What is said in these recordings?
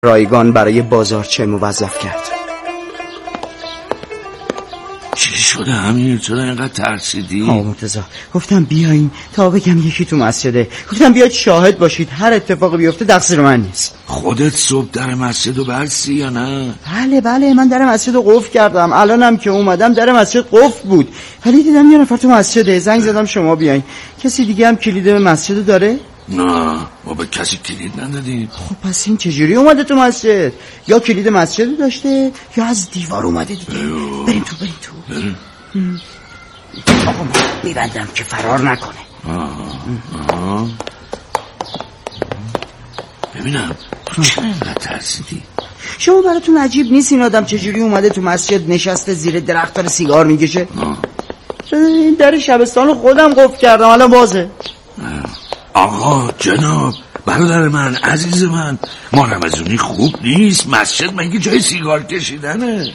رایگان برای بازارچه موظف کرد. چی شده امیر؟ چرا اینقدر ترسیدی؟ مرتضی گفتم بیاین تا بگم یکی تو مسجده، گفتم بیاید شاهد باشید، هر اتفاقی بیفته تقصیر من نیست. خودت صبح در مسجدو بستی یا نه؟ بله من در مسجدو قفل کردم، الانم که اومدم در مسجد قفل بود، ولی دیدم یه نفر تو مسجده، زنگ زدم شما بیاین. کسی دیگه هم کلید مسجدو داره؟ نه ما به کسی کلید ندادیم. خب پس این چجوری اومده تو مسجد؟ یا کلید مسجد داشته یا از دیوار اومده دیگه. بریم تو آقا میبندم که فرار نکنه. ببینم تو چرا اینقدر ترسیدی؟ شما براتون عجیب نیست این آدم چجوری اومده تو مسجد نشسته زیر درخت داره سیگار میکشه؟ این در شبستان خودم قفل کردم الان بازه. آقا جناب برادر من عزیز من، ما رمضانی خوب نیست، مسجد مگه جای سیگار کشیدنه؟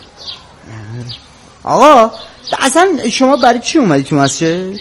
آقا اصلا شما برای چی اومدی تو مسجد؟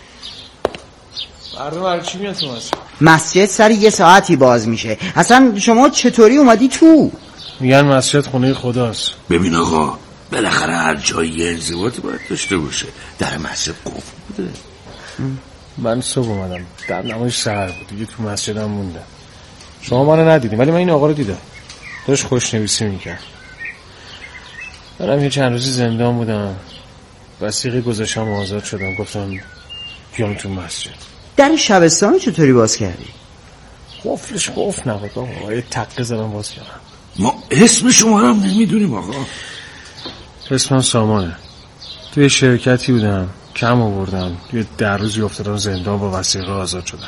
برای چی میاد تو مسجد؟ مسجد سر 1 ساعتی باز میشه، اصلا شما چطوری اومدی تو؟ میگن مسجد خونه خداست. ببین آقا بالاخره هر جایی انضباطی باید داشته باشه، در مسجد قفل بوده. من صبح اومدم در نماز سحر بود دیگه، تو مسجدم موندم. شما منو ندیدیم ولی من این آقا رو دیدم، داشت خوشنویسی میکرد. منم یه چند روزی زندان بودم، وثیقه گذاشتم آزاد شدم، گفتم بیام تو مسجد. در شبستان چطوری باز کردی؟ قفلش قفل نبود آقا، یه تقه زدم باز کردم. ما اسم شما رو هم نمیدونیم آقا. اسمم سامانه، توی شرکتی بودم کم آوردم، یه 10 روزی افتادم زندان با وثیقه آزاد شدم.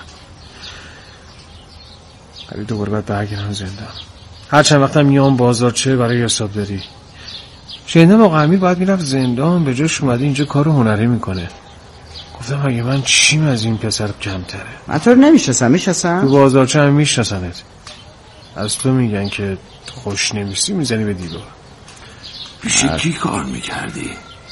ولی دوباره باید برگردم زندان. هر چند وقتم میام بازارچه برای حسابداری. شنیدم آقا امیر باید میرفت زندان، به جاش اومده اینجا کار هنری میکنه. گفتم اگه من چیم از این پسر کمتره. من تو رو نمیشناسم. تو بازارچه هم میشناسنت، از تو میگن که خوشنویسی میزنی به دیوار. پیش کی کار میکردی؟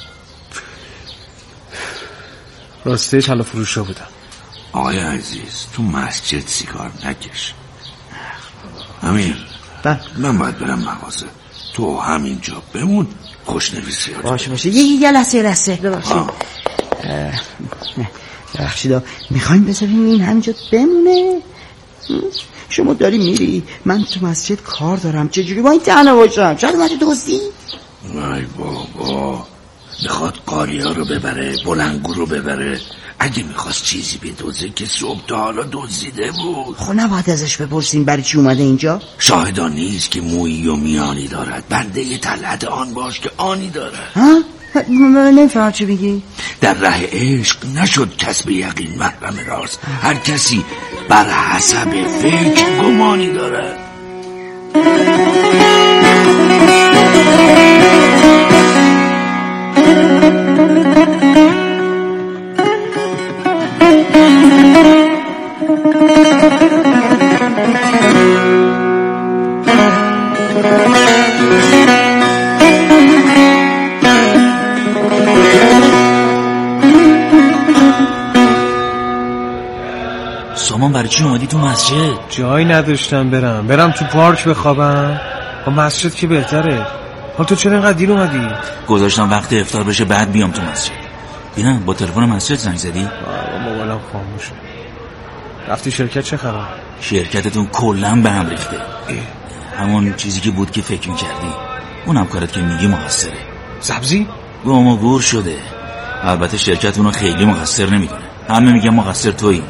راسته طلا فروشا بودم. آقای عزیز تو مسجد سیگار نکش. امیر من باید برم مغازه، تو همینجا بمون خوشنویسی ها. باشه یه لحظه ببخشید میخوایم بذاریم این همینجا بمونه؟ شما داری میری، من تو مسجد کار دارم، چجوری با این تنها باشم؟ شاید اومده دزدی؟ ای بابا میخواد قاریا رو ببره، بلنگو رو ببره. اگه میخواست چیزی بدوزه که صبح تا حالا دزدیده بود. خب نباید ازش بپرسیم برای چی اومده اینجا؟ شاهدان نیست که مویی و میانی دارد، بنده طلعت آن باش که آنی دارد. ها؟ من نمیفهم چی بگی؟ در ره عشق نشد کس به یقین محرم راست، هر کسی بر حسب فکر گمانی دارد. سامان برای چی اومدی تو مسجد؟ جایی نداشتم برم تو پارک بخوابم. با مسجد که بهتره. حالا تو چرا اینقدر دیر اومدی؟ گذاشتم وقت افطار بشه بعد بیام تو مسجد. ببینم با تلفن مسجد زنگ زدی؟ موبایلم خاموشه. رفتی شرکت چه خبر؟ شرکتتون کلا به هم ریخته. همون چیزی که بود که فکر می‌کردی. اونم کارت که میگی مقصره. سبزی؟ گم و گور شده. البته شرکت اونو خیلی مقصر نمیدونه. همه میگن مقصر تویی.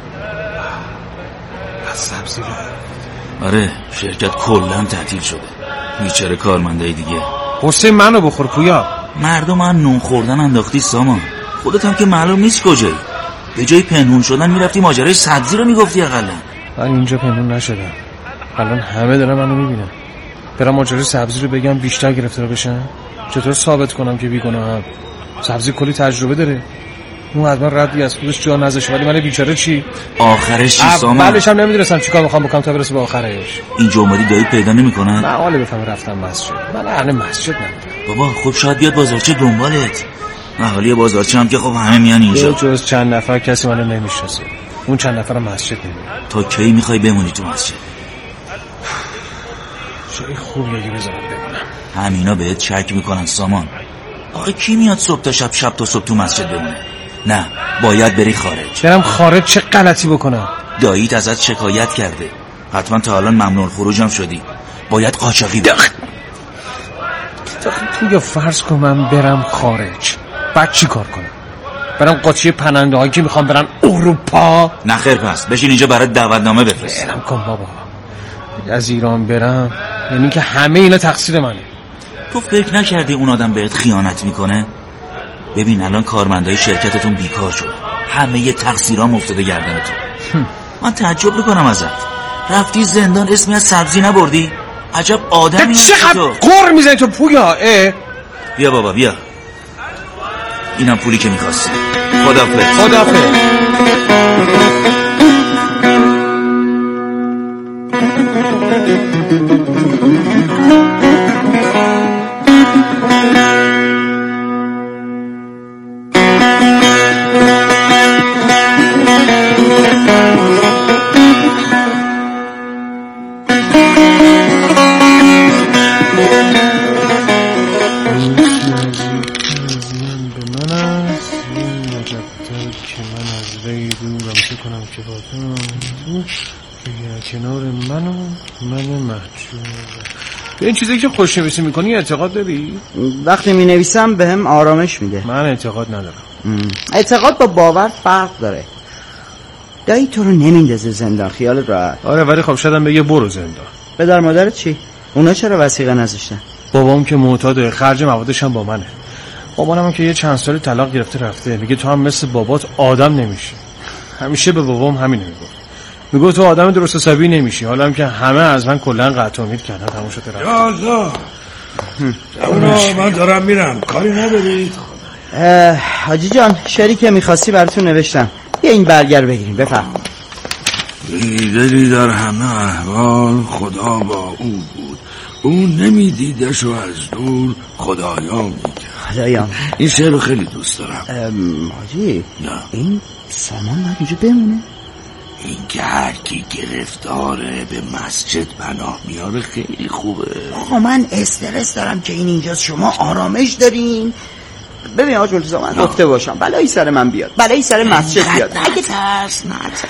سبزی رو. آره شرکت کلا تعطیل شده. بیچاره کارمندای دیگه. حسین منو بخور پویا. مردم هم نون خوردن انداختی سامان. خودت هم که معلوم نیست کجایی. به جای پنهون شدن میرفتی ماجرای سبزی رو میگفتی اقلا. من اینجا پنهون نشدم. الان همه دارن منو میبینن. برم ماجرای سبزی رو بگم بیشتر گرفتار بشن؟ چطور ثابت کنم که بیگناهم؟ سبزی کلی تجربه داره. اون حتما ردی از خودش جا نذاشه، ولی من بیچاره چی؟ آخرش چی سامان؟ اولش هم نمیدونستم چیکار میخوام بکنم تا برسه به آخرش. اینجا اومدی دایی پیدا نمیکنن؟ من حالا بفهم رفتم مسجد. من اهل مسجد نبودم. بابا خب شاید بیاد بازارچه دنبالت. اهالی بازارچه هم که خب همه میان اینجا. جز چند نفر کسی منو نمیشناسه. اون چند نفر مسجد نمیان. تا کی میخوای بمونی تو مسجد؟ جای خوبیه که بذارم بمونم. همینا بهت شک میکنن سامان. آخه کی میاد صبح تا شب تا صبح تو مسجد بمونه؟ نه، باید بری خارج. برم خارج چه غلطی بکنم؟ داییت ازت شکایت کرده، حتما تا الان ممنوع الخروج هم شدی، باید قاچاقی بری. تو یا فرض کن من برم خارج، بعد چی کار کنم؟ برم قاچی پننده هایی که میخوام برن اروپا؟ نه خیر، پس بشین اینجا برای دعوتنامه بفرست. برم کن بابا، از ایران برم یعنی که همه اینا تقصیر منه. تو فکر نکردی اون آدم بهت خیانت میکنه؟ ببین الان کارمندای شرکتتون بیکار شد، همه تقصیرام افتاده گردنتون. من تعجب میکنم ازت، رفتی زندان اسمی از سبزی نبردی؟ عجب آدمی هستی تو. چقدر قر میزنی تو پویا؟ بیا بابا بیا، اینم پولی که میخواستی. خدافظ. خدافظ. این چیزی که خوشنویسی میکنی اعتقاد داری؟ وقتی مینویسم بهم آرامش میده. من اعتقاد ندارم. اعتقاد با باور فرق داره. دایی تو رو نمیندازه زندان، خیالت راحت. آره ولی خب شدم بگه برو زندان. پدر مادرت چی؟ اونا چرا وثیقه نذاشتن؟ بابام که معتاده، خرج موادش هم با منه. بابام که یه چند سال طلاق گرفته رفته، میگه تو هم مثل بابات آدم نمیشی. همیشه به بابام همین میگه تو آدم درست حسابی نمیشی. حالا هم که همه از من کلا قطع امید کردن، تموم شده رفت. یا الله. من دارم میرم، کاری نداری؟ حاجی جان شعری که میخواستی براتون نوشتم، بیا این برگر بگیریم. بفرم. دیدی در همه احوال خدا با او بود، او نمیدیدش و از دور خدایا میکرد. این شعر رو خیلی دوست دارم. حاجی این سامان باید اینجا بمونه؟ این که هر کی گرفتاره به مسجد پناه میاره خیلی خوبه. آقا من استرس دارم که این اینجاست، شما آرامش دارین. ببین آقا مرتضی من گفته باشم بلایی سر من بیاد، بلایی سر مسجد بیاد. نترس.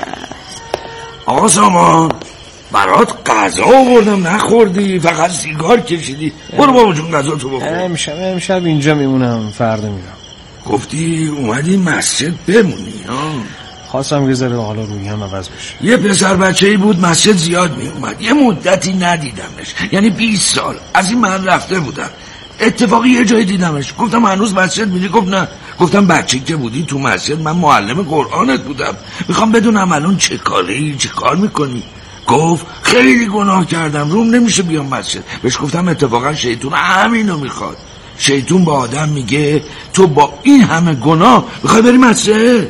آقا سامان برات غذا آوردم نخوردی، فقط سیگار کشیدی. برو بابا جون غذا تو بخور. امشب اینجا میمونم، فردا میرم. گفتی اومدی مسجد بمونی ها؟ خواستم یه ذره حالا رویم عوض بشه. یه پسر بچه‌ای بود مسجد زیاد می اومد، یه مدتی ندیدمش، یعنی 20 سال از این من رفته بودم. اتفاقی یه جایی دیدمش، گفتم هنوز مسجد میری؟ گفت نه. گفتم بچه که بودی تو مسجد من معلم قرآنت بودم، میخوام بدونم الان چه کار میکنی؟ گفت خیلی گناه کردم، روم نمیشه بیام مسجد. بهش گفتم اتفاقا شیطون همینو میخواد. شیطون با آدم میگه تو با این همه گناه میخوای بری مسجد؟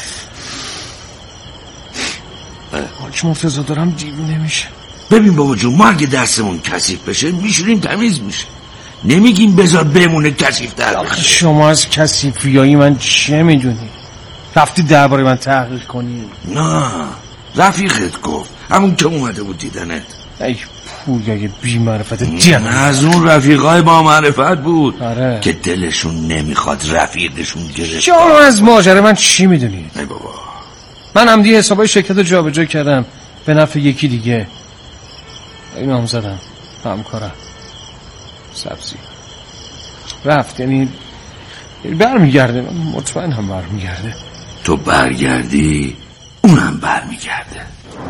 حاج مرتضی دارم دیوونه میشه. ببین بابا جون ما اگه دستمون کثیف بشه میشوریم تمیز میشه، نمیگیم بذار بمونه کثیف در بشه. شما از کثیفیایی من چه میدونی؟ رفتی درباره من تحقیق کنی؟ نه رفیقت گفت، همون که اومده بود دیدنت. ای پویای بی معرفت دیدن. از اون رفیقای با معرفت بود. آره. که دلشون نمیخواد رفیقشون گرفت. شما از ماجرا من چی میدونی؟ ای بابا من عمدی حسابای شرکت رو جابجا کردم به نفع یکی دیگه. اینو هم زدم همکارم سبزی رفت، یعنی برمیگرده، مطمئنم برمیگرده. تو برگردی اونم برمیگرده.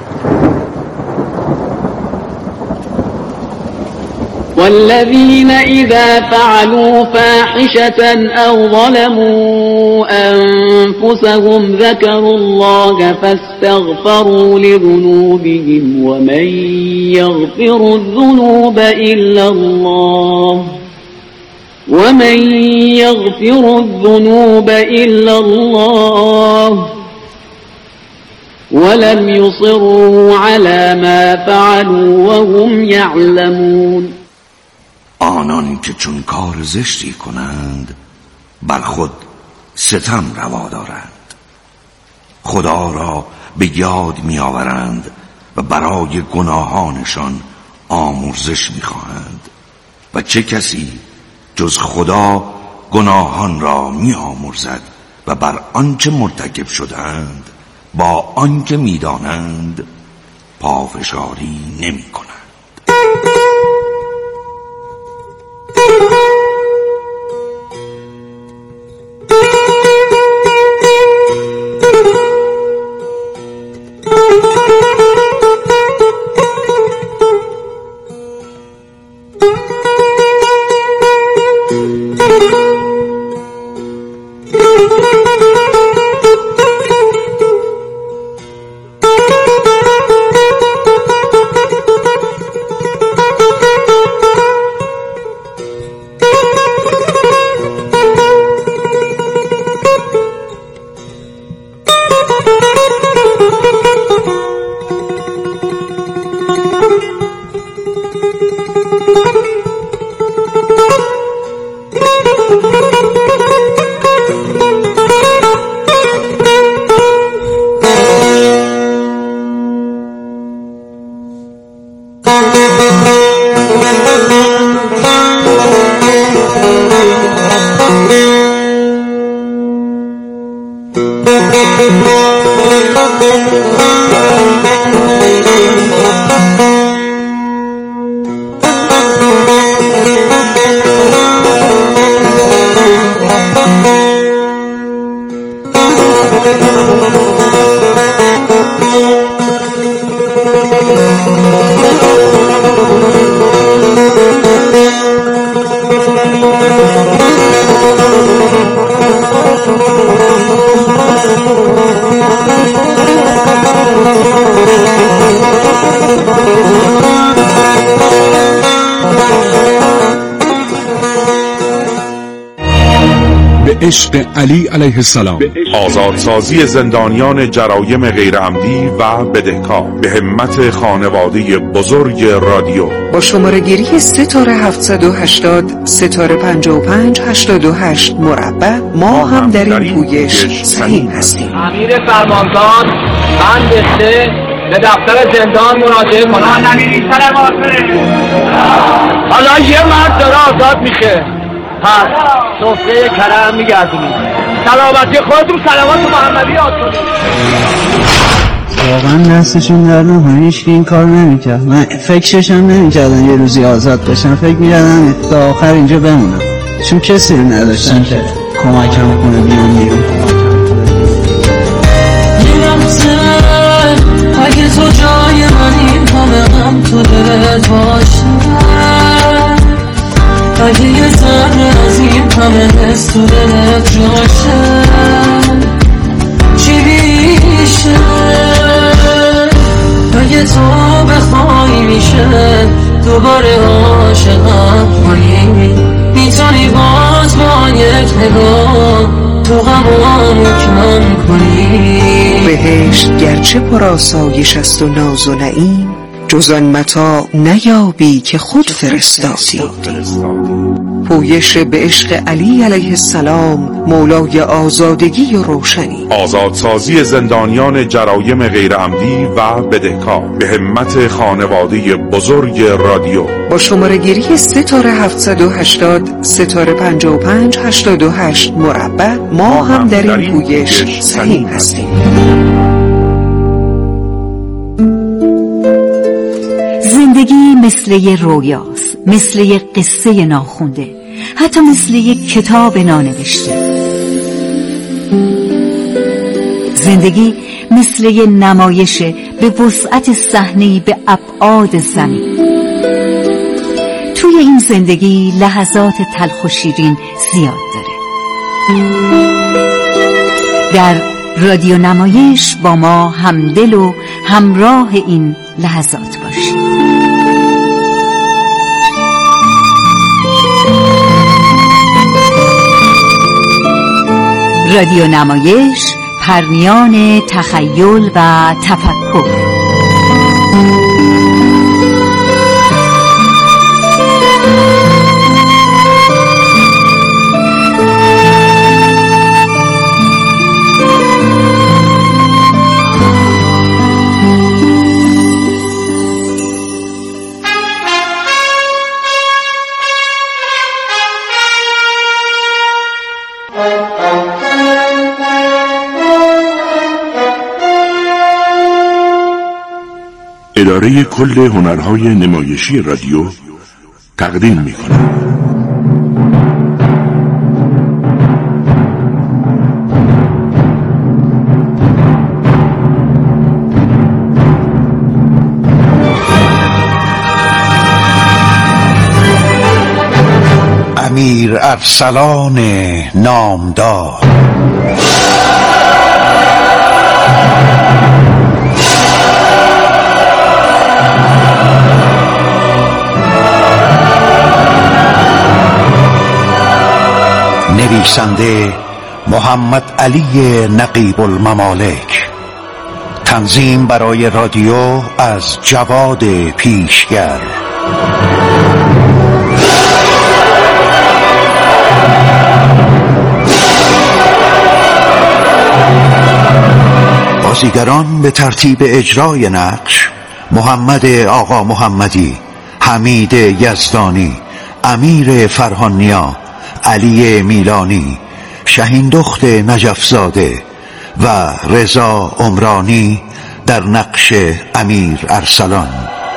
والذين إذا فعلوا فاحشة أو ظلموا أنفسهم ذكروا الله فاستغفروا لذنوبهم ومن يغفر الذنوب إلا الله ولم يصروا على ما فعلوا وهم يعلمون. آنان که چون کار زشتی کنند بر خود ستم روا دارند، خدا را به یاد می آورند و برای گناهانشان آمرزش می‌خواهند و چه کسی جز خدا گناهان را می‌آمرزد و بر آنچه مرتکب شدند با آنکه می‌دانند پافشاری نمی‌کنند. عشق علی علیه السلام، آزادسازی زندانیان جرایم غیرعمدی و بدهکار به همت خانواده بزرگ رادیو با شماره گیری 3-780 3-55-88 مربع ما هم در این پویش سهیم هستیم. امیر فرماندار بند 3 به دفتر زندان مراجعه کنند. حالا یه مرد داره آزاد میشه، پس صفحه کرم میگردونید. سلامتی خودتون سلامات محمدی یاد کنید. واقعا دستشون در نمی‌کنه، هیچ این کار نمی‌کرد. من فکرشم نمی‌کردم یه روزی آزاد بشم، فکر می‌کردم تا آخر اینجا بمونم، چون کسی رو نداشتن که کمکم کنه بیرون. اگه تو جای منی همه هم تو دلت باشه، اگه یه ذره از این همه حس تو دلت جاشه، چی بیشه اگه تو بخوای میشه دوباره عاشقم کنی، میتونی باز با یک نگاه تو غمامو کم کنی. بهشت گرچه پر آسایش است و ناز و نعیم، جز آن متاع نیابی که خود فرستادی. پویش به عشق علی علیه السلام، مولای آزادگی و روشنی. آزادسازی زندانیان جرایم غیرعمدی و بدهکار به همت خانواده بزرگ رادیو با شماره گیری 3-780 3-55-88 مربع ما هم در این پویش سهیم هستیم. زندگی مثل یه رویاست، مثل یه قصه ناخونده، حتی مثل یه کتاب نانوشته. زندگی مثل یه نمایشه به وسعت صحنه‌ای به ابعاد زمین. توی این زندگی لحظات تلخ و شیرین زیاد داره. در رادیو نمایش با ما همدل و همراه این لحظات باشید. رادیو نمایش، پرمیان تخیل و تفکر. اداره کل هنرهای نمایشی رادیو تقدیم می‌کند. امیر ارسلان نامدار. نویسنده محمد علی نقیب الممالک. تنظیم برای رادیو از جواد پیشگر. بازیگران به ترتیب اجرای نقش: محمد آقا محمدی، حمید یزدانی، امیر فرهانیا، علی میلانی، شهیندخت نجفزاده و رضا عمرانی در نقش امیر ارسلان.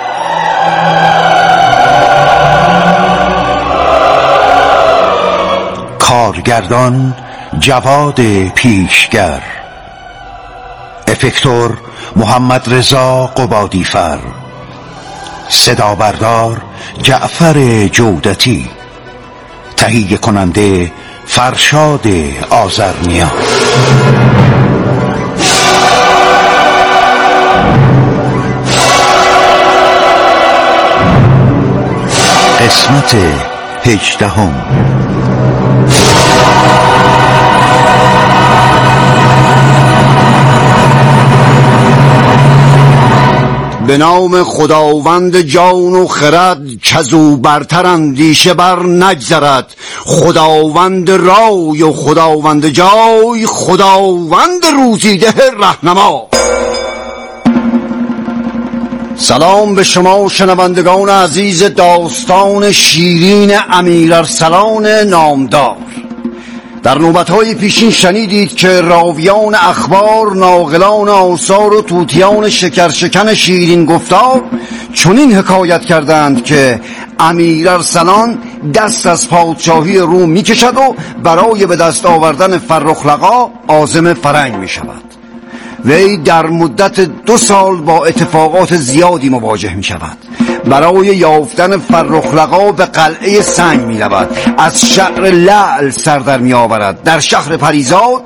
کارگردان جواد پیشگر. افکتور محمد رضا قبادیفر. صدا بردار جعفر جودتی. تهیه کننده فرشاد آذرنیا. قسمت 18. به نام خداوند جان و خرد، کزو برتر اندیشه بر نگذرد. خداوند رای و خداوند جای، خداوند روزیده رهنما. سلام به شما شنوندگان عزیز داستان شیرین امیر ارسلان نامدار. در نوبت‌های پیشین شنیدید که راویان اخبار، ناقلان آثار و طوطیان شکرشکن شیرین گفتار چنین حکایت کردند که امیر ارسلان دست از پادشاهی روم می‌کشد و برای به دست آوردن فرخ-لقا عازم فرنگ می‌شود. وی در مدت 2 سال با اتفاقات زیادی مواجه می شود. برای یافتن فرخ-لقا به قلعه سنگ می رود. از شهر لعل سر در می آورد. در شهر پریزاد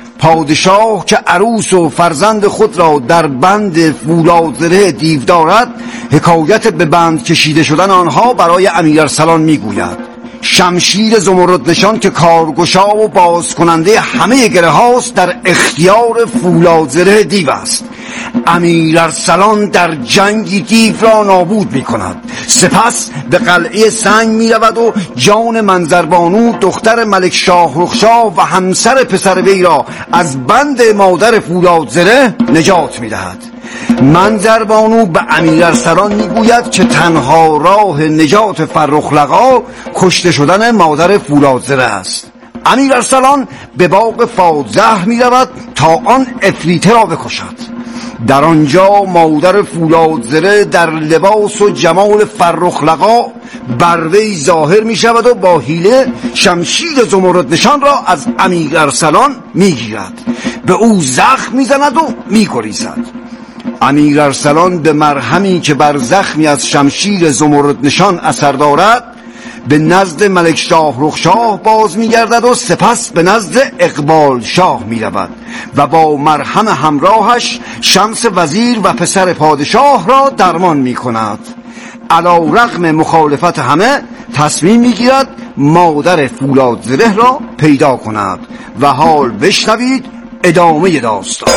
پادشاه که عروس و فرزند خود را در بند فولادزره دیو دارد، حکایت به بند کشیده شدن آنها برای امیر ارسلان می گوید. شمشیر زمرد نشان که کارگشا و باز کننده همه گره هاست در اختیار فولادزره دیو است. امیر ارسلان در جنگی دیو را نابود می کند. سپس به قلعه سنگ می رود و جان منظربانو دختر ملک شاهرخشاه و همسر پسر وی را از بند مادر فولادزره نجات می دهد. منظربانو به امیر ارسلان می گوید که تنها راه نجات فرخ-لقا کشته شدن مادر فولادزره است. امیر ارسلان به باغ فادزهر می رود تا آن افریته را بکشد. در آنجا مادر فولادزره در لباس و جمال فرخ-لقا بر وی ظاهر می شود و با حیله شمشیر زمرد نشان را از امیر ارسلان می گیرد. به او زخم می زند و می گریزد. امیر ارسلان به مرهمی که بر زخمی از شمشیر زمرد نشان اثر دارد به نزد ملک شاهرخشاه باز می گردد و سپس به نزد اقبال شاه می رود و با مرهم همراهش شمس وزیر و پسر پادشاه را درمان می کند. علی رغم مخالفت همه تصمیم می گیرد مادر فولادزره را پیدا کند. و حال بشنوید ادامه داستان.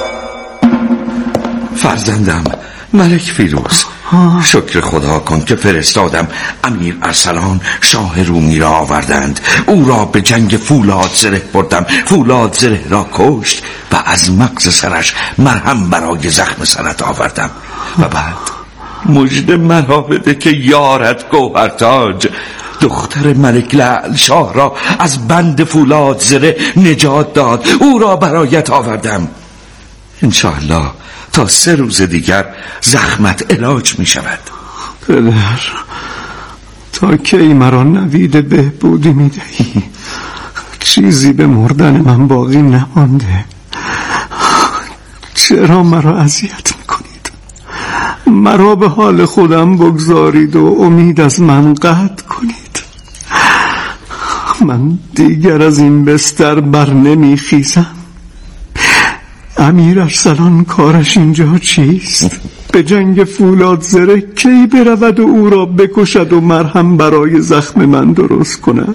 فرزندم ملک فیروز، شکر خدا کن که فرستادم امیر ارسلان شاه رومی را آوردند. او را به جنگ فولادزره بردم. فولادزره را کشت و از مغز سرش مرهم برای زخم سرت آوردم. و بعد مژده مرا بده که یارت گوهرتاج دختر ملک لعل شاه را از بند فولادزره نجات داد. او را برایت آوردم. انشاءالله تا 3 روز دیگر زخمت علاج می شود. پدر، تا کی مرا نوید بهبودی می دهی؟ چیزی به مردن من باقی نمانده. چرا مرا اذیت می کنید؟ مرا به حال خودم بگذارید و امید از من قطع کنید. من دیگر از این بستر بر نمی خیزم. امیر ارسلان کارش اینجا چیست؟ به جنگ فولادزره کی برود و او را بکشد و مرهم برای زخم من درست کند؟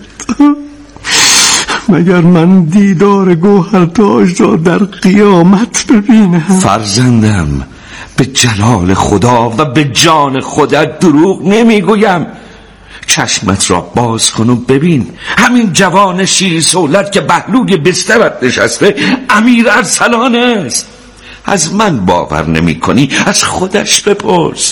مگر من دیدار گوهرتاج را در قیامت ببینم؟ فرزندم، به جلال خدا و به جان خودت دروغ نمیگویم. چشمت را باز کن و ببین، همین جوان شیر سولت که پهلوی بسترت نشسته امیر ارسلان است. از من باور نمی کنی؟ از خودش بپرس.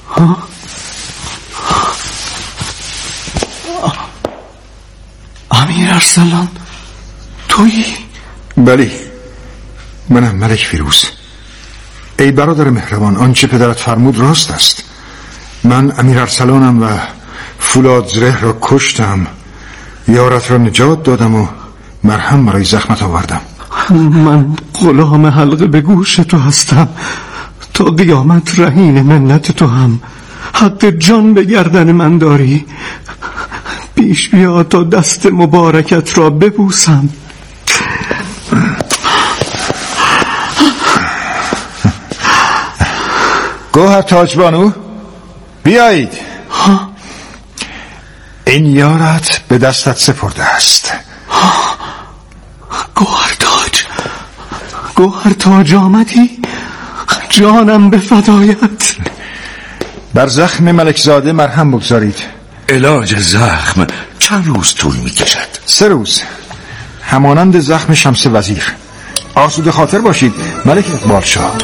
امیر ارسلان تویی؟ بله، منم ملک فیروز. ای برادر مهربان، آنچه پدرت فرمود راست است. من امیر ارسلانم و فولادزره را کشتم، یارت را نجات دادم و مرهم برای زخمت آوردم. من غلام حلقه به گوش تو هستم، تا قیامت رهین منت تو هم. حق جان به گردن من داری. پیش بیا تا دست مبارکت را ببوسم. گوهرتاج بانو، بیایید. این یارت به دستت سپرده است. گوهرتاج آمدی؟ جانم به فدایت. بر زخم ملکزاده مرهم بگذارید. علاج زخم چند روز طول می کشد؟ 3 روز، همانند زخم شمس وزیر. آسوده خاطر باشید ملک اقبال شاه.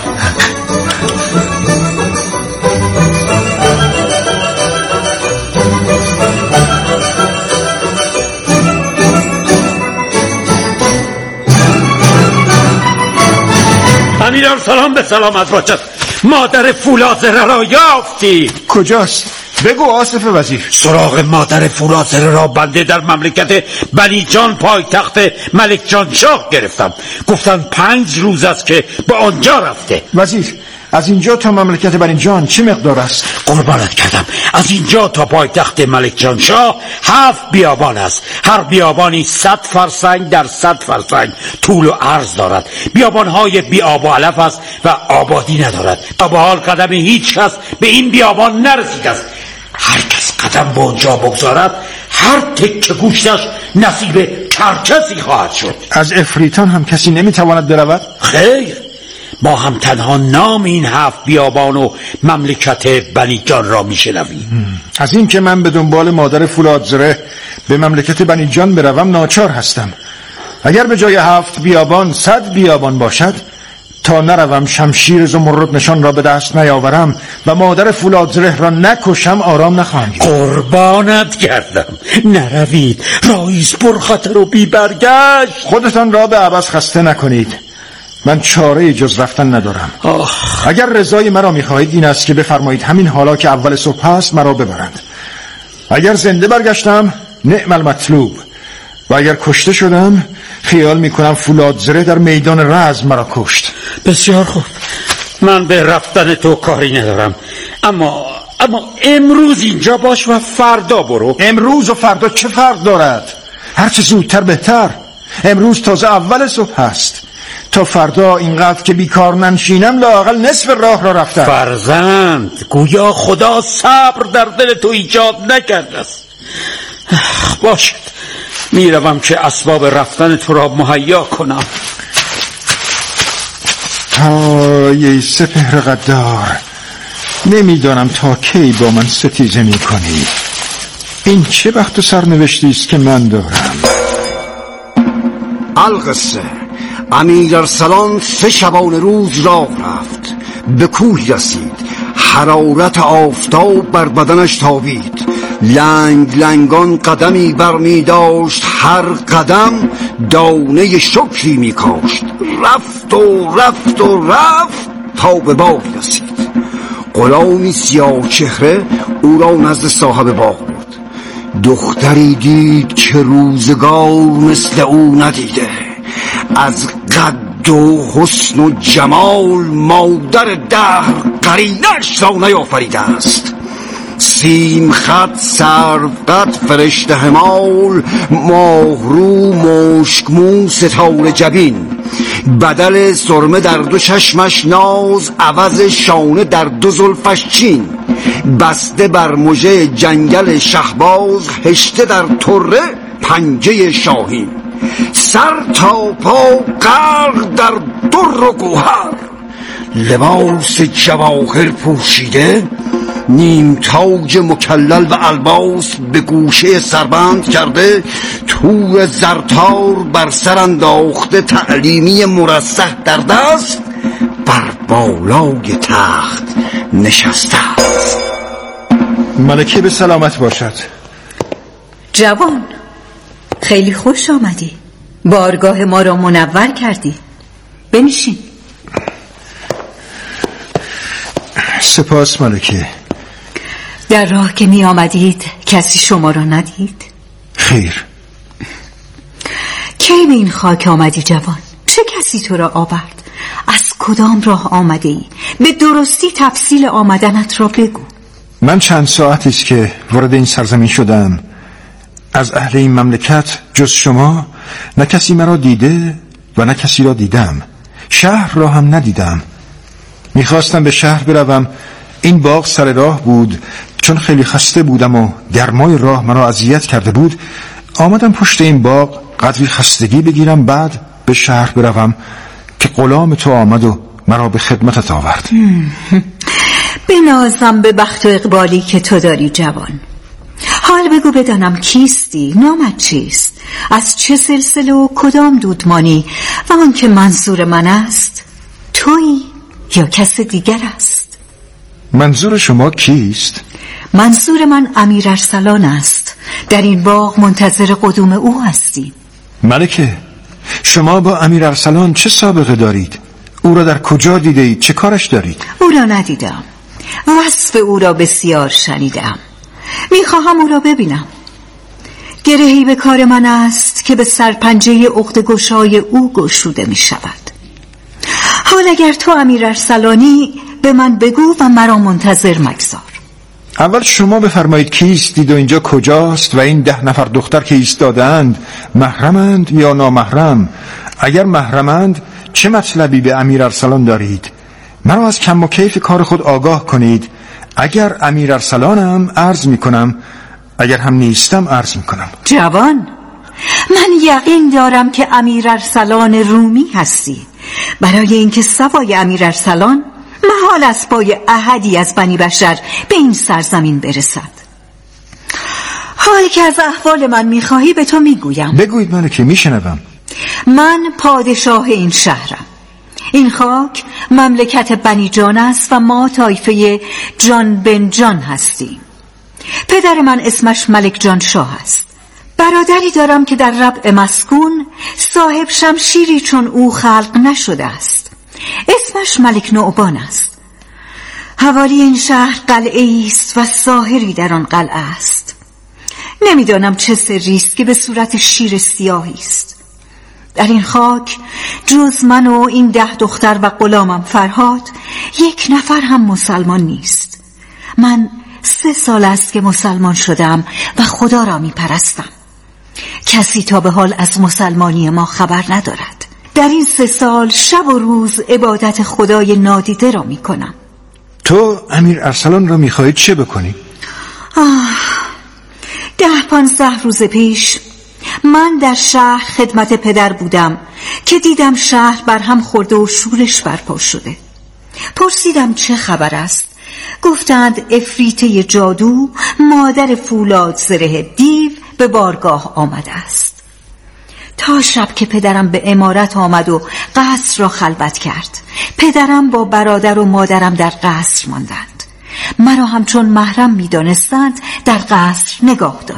امیر ارسلان به سلامت باشد. مادر فولادزره را یافتی؟ کجاست؟ بگو آصف وزیر. سراغ مادر فولادزره را بنده در مملکت بنی جان پایتخت ملک جان شاه گرفتم. گفتن 5 روز است که به آنجا رفته. وزیر، از اینجا تا مملکت بنی جان چه مقدار است؟ قربانت کردم، از اینجا تا پایتخت ملک جان شاه 7 بیابان است. هر بیابانی 100 فرسنگ در 100 فرسنگ طول و عرض دارد. بیابانهای بی آب و علف است و آبادی ندارد. تا به حال قدم هیچ کس به این بیابان نرسیده است. هر کس قدم به آنجا بگذارد هر تکه گوشتش نصیب کرکسی خواهد شد. از افریتان هم کسی نمیتواند برود؟ خیر، ما هم تنها نام این 7 بیابان و مملکت بنی جان را میشنویم. از این که من به دنبال مادر فولادزره به مملکت بنی جان بروم ناچار هستم. اگر به جای 7 بیابان 100 بیابان باشد، تا نروم شمشیر زمرد نشان را به دست نیاورم و مادر فولادزره را نکشم آرام نخواهم گرفت. قربانت گردم، نروید. رئیس پرخطر و بی برگشت. خودتان را به عبث خسته نکنید. من چاره جز رفتن ندارم. اگر رضای مرا میخواهید این است که بفرمایید همین حالا که اول صبح است مرا ببرند. اگر زنده برگشتم نعم المطلوب، و اگر کشته شدم خیال میکنم فولادزره در میدان رزم مرا کشت. بسیار خوب، من به رفتن تو کاری ندارم، اما امروز اینجا باش و فردا برو. امروز و فردا چه فرق دارد؟ هرچه زودتر بهتر. امروز تازه اول صبح هست. تا فردا اینقدر که بیکار ننشینم لااقل نصف راه را رفتم. فرزند، گویا خدا صبر در دل تو ایجاد نکرده است. باشد، میروم که اسباب رفتن تو را مهیا کنم. ای سپهر غدار، نمیدانم تا کی با من ستیزه میکنی. این چه بخت و سرنوشتی است که من دارم. القصه امیر ارسلان 3 شبانه روز راه رفت. به کوهی رسید. حرارت آفتاب بر بدنش تابید. لنگ لنگان قدمی برمی داشت. هر قدم دانه شکری می کاشت. رفت و رفت و رفت تا به باغ رسید. غلامی سیاه چهره او را نزد صاحب باغ بود. دختری دید که روزگار مثل او ندیده. از قد و حسن و جمال مادر دهر قرینش را نیافریده است. سیم خط سرو قد فرشته همال، ماهرو مشکمو ستاره جبین، بدل سرمه در دو چشمش ناز، عوض شانه در دو زلفش چین، بسته بر مژه جنگل شهباز، هشته در طره پنجه شاهین، سر تا پا غرق در در و گوهر، لباس جواهر پوشیده، نیم تاج مکلل و الباس به گوشه سربند کرده، تور زرتار بر سر انداخته، تعلیمی مرصع در دست، بر بالای تخت نشسته است. ملکه به سلامت باشد. جوان، خیلی خوش آمدی. بارگاه ما را منور کردی. بنشین. سپاس ملکه. در راه که می آمدید کسی شما را ندید؟ خیر. کی به این خاک آمدی جوان؟ چه کسی تو را آورد؟ از کدام راه آمده ای؟ به درستی تفصیل آمدنت را بگو. من چند ساعتی است که وارد این سرزمین شدم. از اهل این مملکت جز شما نه کسی مرا دیده و نه کسی را دیدم. شهر را هم ندیدم. میخواستم به شهر بروم. این باغ سر راه بود. چون خیلی خسته بودم و گرمای راه مرا اذیت کرده بود، آمدم پشت این باغ قدری خستگی بگیرم، بعد به شهر بروم که غلام تو آمد و مرا به خدمتت آورد. بنازم به بخت و اقبالی که تو داری جوان. حال بگو بدانم کیستی، نامت چیست، از چه سلسله و کدام دودمانی، و آن که منظور من است تویی یا کس دیگر است؟ منظور شما کیست؟ منظور من امیر ارسلان است. در این باغ منتظر قدوم او هستیم. ملکه، شما با امیر ارسلان چه سابقه دارید؟ او را در کجا دیده اید؟ چه کارش دارید؟ او را ندیدم. وصف او را بسیار شنیدم. میخواهم او را ببینم. گرهی به کار من است که به سرپنجه عقده گشای او گشوده می شود. حال اگر تو امیر ارسلانی به من بگو و مرا منتظر مگذار. اول شما بفرمایید کیستید و اینجا کجاست و این 10 نفر دختر که ایستادند محرمند یا نامحرم؟ اگر محرمند چه مطلبی به امیر ارسلان دارید؟ مرا از کم و کیف کار خود آگاه کنید. اگر امیر ارسلانم عرض می کنم، اگر هم نیستم عرض می کنم. جوان، من یقین دارم که امیر ارسلان رومی هستی. برای اینکه سوای امیر ارسلان محال است پای احدی از بنی بشر به این سرزمین برسد. حالی که از احوال من میخواهی به تو میگویم. بگویید ملکه، میشنوم. من پادشاه این شهرم. این خاک مملکت بنی جان است و ما طایفه جان بن جان هستیم. پدر من اسمش ملک جان شاه است. برادری دارم که در ربع مسکون صاحب شمشیری چون او خلق نشده است. اسمش ملک نعبان است. حوالی این شهر قلعه است و ساحری در آن قلعه است. نمیدانم چه سری است که به صورت شیر سیاهی است. در این خاک جز من و این 10 دختر و غلامم فرهاد 1 نفر هم مسلمان نیست. من 3 سال است که مسلمان شدم و خدا را می پرستم. کسی تا به حال از مسلمانی ما خبر ندارد. در این 3 سال شب و روز عبادت خدای نادیده را می کنم. تو امیر ارسلان را می خواهید چه بکنی؟ 10-15 روز پیش من در شهر خدمت پدر بودم که دیدم شهر برهم خورده و شورش برپا شده. پرسیدم چه خبر است. گفتند عفریته جادو مادر فولاد زره دیو به بارگاه آمده است. تا شب که پدرم به عمارت آمد و قصر را خلوت کرد. پدرم با برادر و مادرم در قصر ماندند. مرا همچون محرم می دانستند در قصر نگاه داشت.